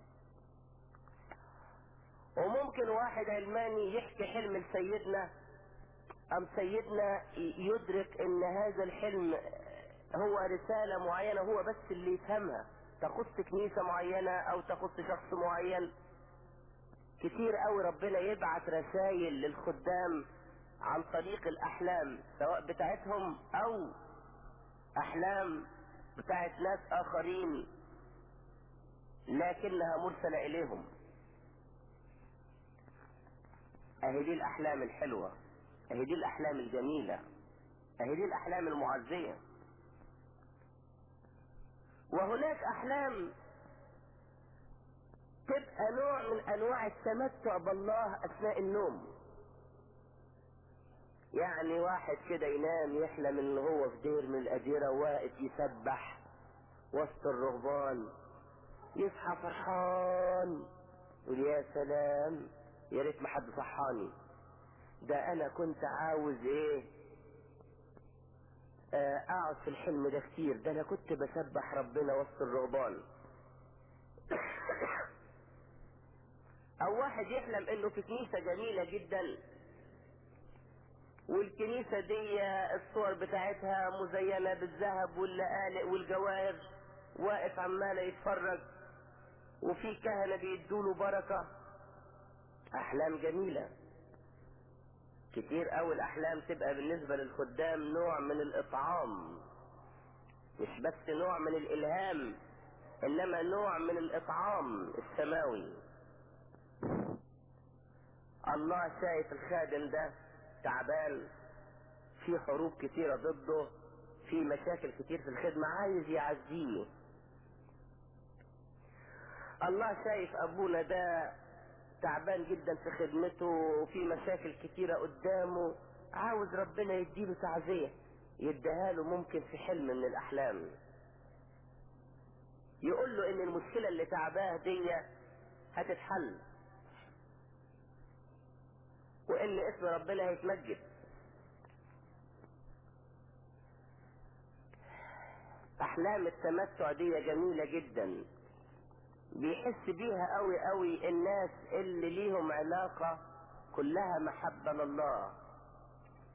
وممكن واحد علماني يحكي حلم لسيدنا، ام سيدنا يدرك ان هذا الحلم هو رسالة معينة هو بس اللي يفهمها، تخص كنيسة معينة او تخص شخص معين. كتير قوي ربنا يبعت رسائل للخدام عن طريق الاحلام، سواء بتاعتهم او احلام بتاعت ناس اخرين لكنها مرسلة اليهم. اهي دي الاحلام الحلوة، اهي دي الاحلام الجميلة، اهي دي الاحلام المعزية. وهناك احلام تبقى نوع من انواع التمتع بالله اثناء النوم. يعني واحد كده ينام يحلم ان هو في دير من الاديرة واقف يسبح وسط الرهبان، يصحى فرحان يقول يا سلام يا ريت ما حد صحاني، ده انا كنت عاوز ايه آه اقعد في الحلم ده كتير، ده انا كنت بسبح ربنا وسط الرهبان. او واحد يحلم انه في كنيسة جميلة جدا، والكنيسة دي الصور بتاعتها مزينة بالذهب واللآلئ والجواهر، واقف عمال يتفرج وفي كهنة بيدوله بركة. احلام جميلة. كتير قوي الاحلام تبقى بالنسبة للخدام نوع من الاطعام، مش بس نوع من الالهام انما نوع من الاطعام السماوي. الله شايف الخادم ده تعبان، في حروب كتيرة ضده، في مشاكل كتير في الخدمة، عايز يعزيه. الله شايف ابونا ده تعبان جدا في خدمته وفي مشاكل كتيرة قدامه، عاوز ربنا يديله تعزية، يديها له ممكن في حلم من الاحلام، يقول له ان المشكلة اللي تعباه دي هتتحل، وان اسم ربنا هيتمجد. احلام التمتع دي جميلة جدا، بيحس بيها قوي قوي الناس اللي ليهم علاقة كلها محبة لله.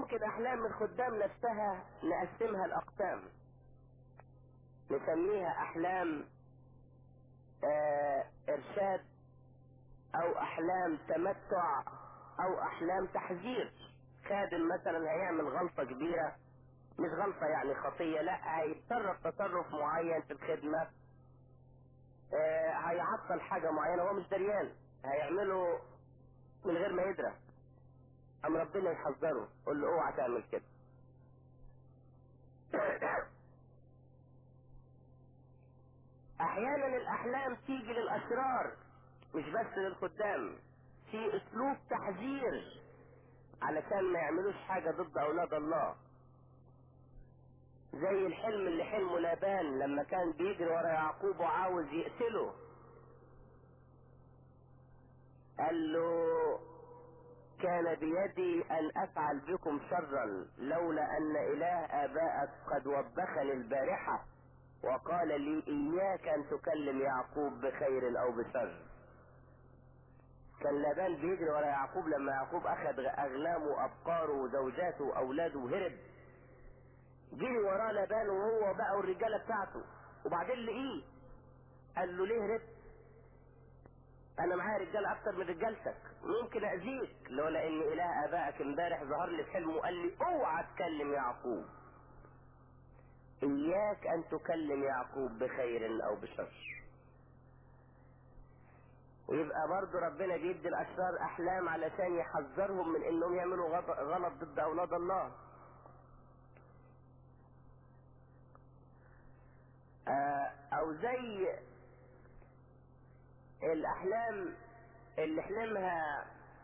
ممكن احلام الخدام نفسها نقسمها لاقسام، نسميها احلام آه ارشاد، او احلام تمتع، او احلام تحذير. خادم مثلا هيعمل غلطة كبيرة، مش غلطة يعني خطية، لا، هيتصرف تصرف معين في الخدمة، آه هيعطل حاجة معينة هو مش دريان، هيعمله من غير ما يدرى، ام ربنا يحذره قول له اوعى تعمل كده. احيانا الاحلام تيجي للاشرار مش بس للخدام، في اسلوب تحذير علشان ما يعملوش حاجة ضد اولاد الله. زي الحلم اللي حلمه لابان لما كان بيجري ورا يعقوب وعاوز يقتله، قال له كان بيدي ان افعل بكم شرا لولا ان اله ابائك قد وبخني البارحة وقال لي اياك ان تكلم يعقوب بخير او بشر. كان لابان بيجري ورا يعقوب لما يعقوب اخذ اغنامه وابقاره وزوجاته واولاده وهرب، جري وراه لابان وهو بقى والرجاله بتاعته، وبعدين لقيه قال له ليه هربت؟ انا معايا رجاله اكتر من رجالتك، ممكن اذيك، لولا ان اله ابائك امبارح ظهر لي في حلم وقال لي اوعى تكلم يعقوب، اياك ان تكلم يعقوب بخير او بشر. ويبقى برضو ربنا بيدي الاشرار احلام علشان يحذرهم من انهم يعملوا غلط ضد اولاد الله. آه او زي الاحلام اللي حلمها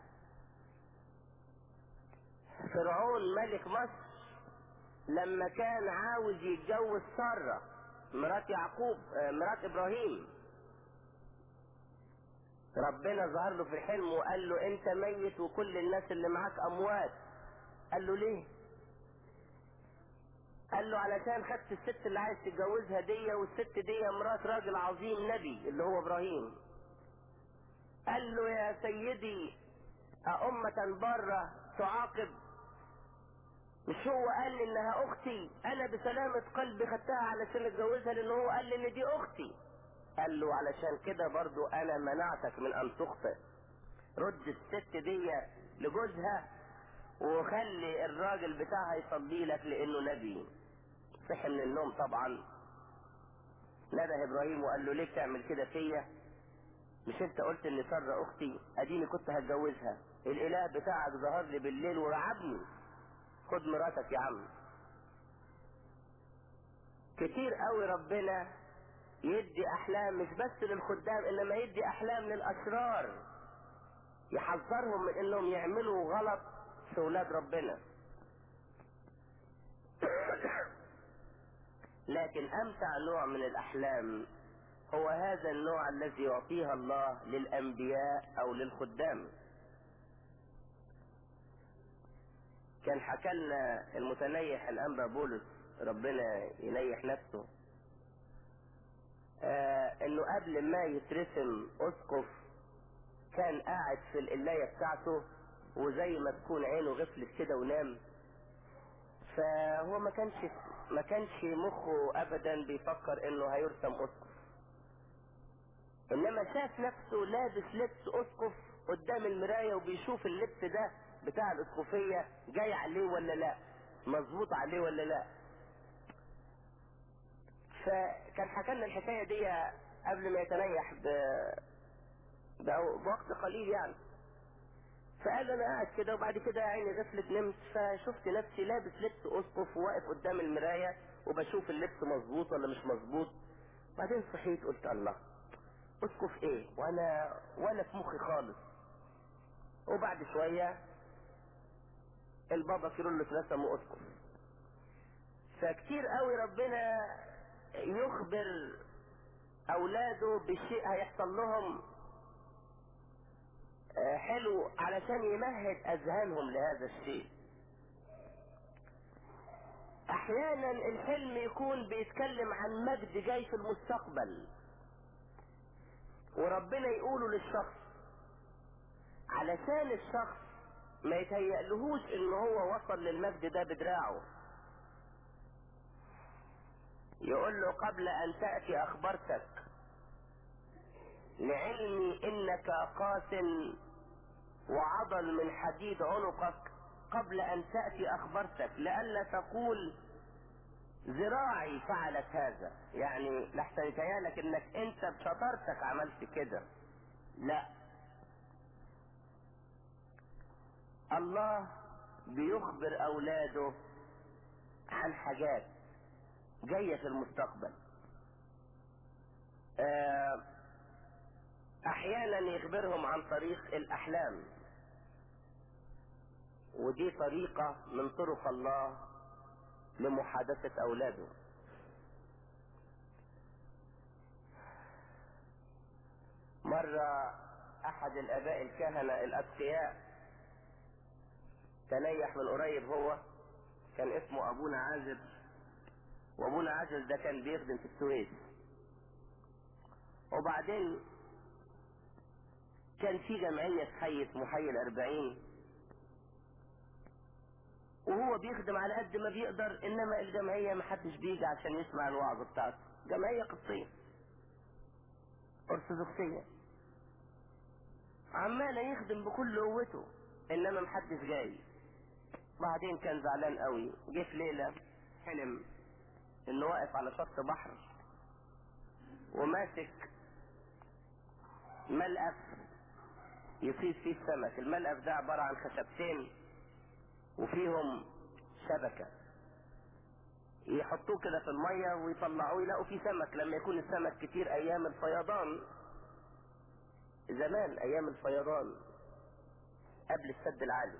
فرعون ملك مصر لما كان عاوز يتجوز سارة مرات يعقوب، آه مرات ابراهيم. ربنا ظهر له في الحلم وقال له انت ميت وكل الناس اللي معاك اموات. قال له ليه؟ قال له علشان خدت الست اللي عايز تتجوزها دي، والست دي مرات راجل عظيم نبي اللي هو ابراهيم. قال له يا سيدي أأمة بره تعاقب؟ مش هو قال لي انها اختي؟ انا بسلامة قلبي خدتها علشان اتجوزها لان هو قال لي ان دي اختي. قال له علشان كده برضو انا منعتك من ان تخطئ، رد الست دي لجوزها وخلي الراجل بتاعها يصلي لك لانه نبي. صحي من النوم طبعا، نده ابراهيم وقال له ليه تعمل كده فيا؟ مش انت قلت ان سارة اختي؟ اديني كنت هتجوزها، الاله بتاعك ظهر لي بالليل ورعبني، خد مراتك يا عم. كتير قوي ربنا يدي احلام مش بس للخدام، انما يدي احلام للاشرار يحذرهم من انهم يعملوا غلط في اولاد ربنا. لكن امتع نوع من الاحلام هو هذا النوع الذي يعطيها الله للانبياء او للخدام. كان حكى لنا المتنيح الانبا بولس ربنا ينيح نفسه، آه انه قبل ما يترسم اسقف كان قاعد في القلاية بتاعته وزي ما تكون عينه غفلت كده ونام، فهو ما كانش ما كانش مخه ابدا بيفكر انه هيرسم اسقف، انما شاف نفسه لابس لبس اسقف قدام المراية وبيشوف اللبس ده بتاع الاسقفية جاي عليه ولا لا، مظبوط عليه ولا لا. فكان حكى لنا الحكاية دي قبل ما يتنيح بوقت قليل يعني. فقال انا قاعد كده وبعد كده عيني غفلت نمت، فشفت نفسي لابس لبس اسقف وواقف قدام المراية وبشوف اللبس مظبوط ولا مش مظبوط. بعدين صحيت قلت الله، اسقف ايه وانا ولا في مخي خالص. وبعد شوية البابا كيرلس رسمه اسقف. فكتير قوي ربنا يخبر اولاده بشيء هيحصل لهم حلو علشان يمهد اذهانهم لهذا الشيء. احيانا الحلم يكون بيتكلم عن مجد جاي في المستقبل وربنا يقوله للشخص علشان الشخص ما يتهيألهوش ان هو وصل للمجد ده بدراعه. يقول له قبل ان تأتي اخبرتك لعلمي انك قاس وعضل من حديد عنقك، قبل ان تأتي اخبرتك لئلا تقول ذراعي فعلت هذا، يعني لحسن يتهيألك انك انت بشطارتك عملت كده. لا، الله بيخبر اولاده عن حاجات جاية في المستقبل. احيانا يخبرهم عن طريق الاحلام، ودي طريقة من طرق الله لمحادثة اولاده. مرة احد الاباء الكهنة الاتقياء تنيح من قريب، هو كان اسمه ابونا عازب، وابونا عازب ده كان بيخدم في السويس. وبعدين كان في جمعية في حي اسمه حي الاربعين، وهو بيخدم على قد ما بيقدر، انما الجمعية محدش بيجي عشان يسمع الوعظ بتاعته. جمعية قبطية ارثوذكسية، عمال يخدم بكل قوته انما محدش جاي. بعدين كان زعلان قوي، جه في ليلة حلم انه واقف على شط بحر وماسك ملقف يصيد فيه السمك. الملقف ده عبارة عن خشبتين وفيهم شبكة، يحطوه كده في المية ويطلعوه يلاقوا فيه سمك. لما يكون السمك كتير ايام الفيضان زمان، ايام الفيضان قبل السد العالي،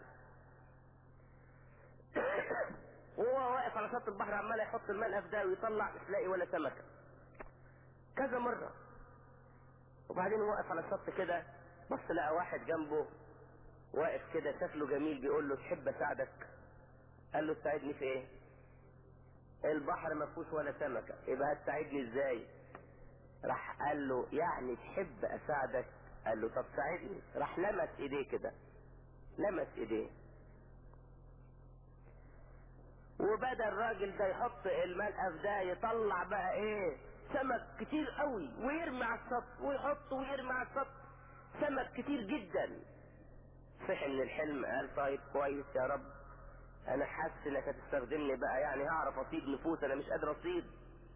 وهو واقف على شط البحر عمال يحط الملقف ده ويطلع، مش لاقي ولا سمكة كذا مرة. وبعدين واقف على الشط كده، بص لقى واحد جنبه واقف كده شكله جميل، بيقول له تحب اساعدك؟ قال له تساعدني في ايه؟ البحر ما فيهوش ولا سمكة، يبقى هتساعدني ازاي؟ راح قال له يعني تحب اساعدك؟ قال له طب ساعدني. راح لمس ايديه كده، لمس ايديه، وبدأ الراجل ده يحط الملقف ده يطلع بقى ايه، سمك كتير قوي، ويرمي على الشط ويحط ويرمي على الشط، سمك كتير جدا. صحي من الحلم قال طيب كويس يا رب، انا حاسس انك هتستخدمني بقى، يعني هعرف اصيد نفوس انا مش قادر اصيد.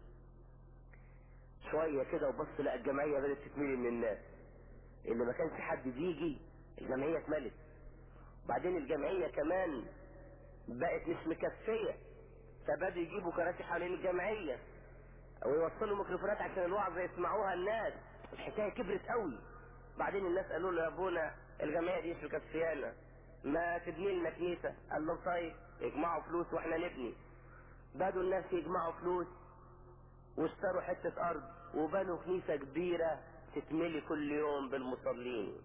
شوية كده وبص لقى الجمعية بدأت تتملي من الناس، اللي ما كانش حد بيجي الجمعية اتملت. بعدين الجمعية كمان بقت مش مكفية، فبدأوا يجيبوا كراسي حوالين الجمعية ويوصلوا ميكروفونات عشان الوعظة يسمعوها الناس. الحكاية كبرت قوي. بعدين الناس قالوا له يا ابونا الجمعية دي مش مكفيانا، ما تبني لنا كنيسة. قال لهم طيب يجمعوا فلوس واحنا نبني. بدوا الناس يجمعوا فلوس واشتروا حتة ارض وبنوا كنيسة كبيرة تتملي كل يوم بالمصلين.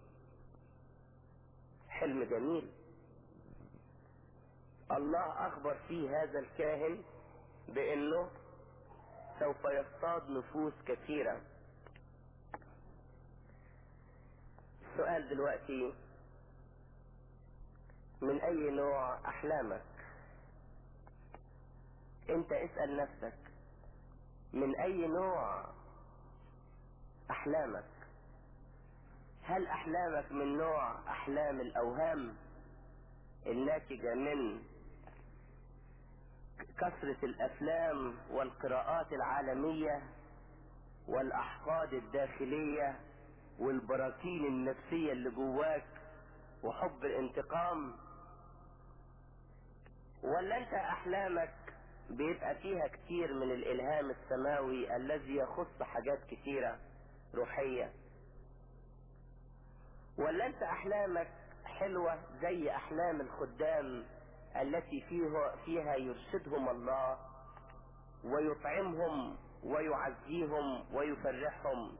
حلم جميل. الله اخبر فيه هذا الكاهن بانه سوف يصطاد نفوس كثيرة. السؤال دلوقتي، من اي نوع احلامك؟ انت اسأل نفسك من اي نوع احلامك؟ هل احلامك من نوع احلام الاوهام الناتجة من كثرة الافلام والقراءات العالمية والاحقاد الداخلية والبراكين النفسية اللي جواك وحب الانتقام؟ ولا انت احلامك بيبقى فيها كتير من الالهام السماوي الذي يخص حاجات كتيرة روحية؟ ولا انت احلامك حلوة زي احلام الخدام التي فيها, فيها يرشدهم الله ويطعمهم ويعزيهم ويفرحهم؟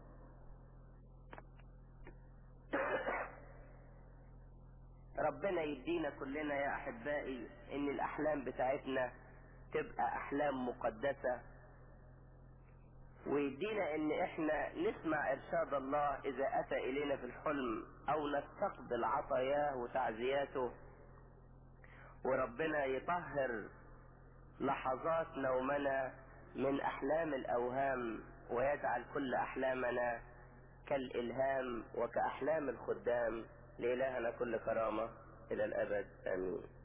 ربنا يدينا كلنا يا احبائي ان الاحلام بتاعتنا تبقى احلام مقدسة، ويدينا ان احنا نسمع ارشاد الله اذا اتى الينا في الحلم او نستقبل عطاياه وتعزياته وربنا يطهر لحظات نومنا من احلام الاوهام، ويجعل كل احلامنا كالالهام وكاحلام الخدام. لإلهنا كل كرامة الى الابد، امين.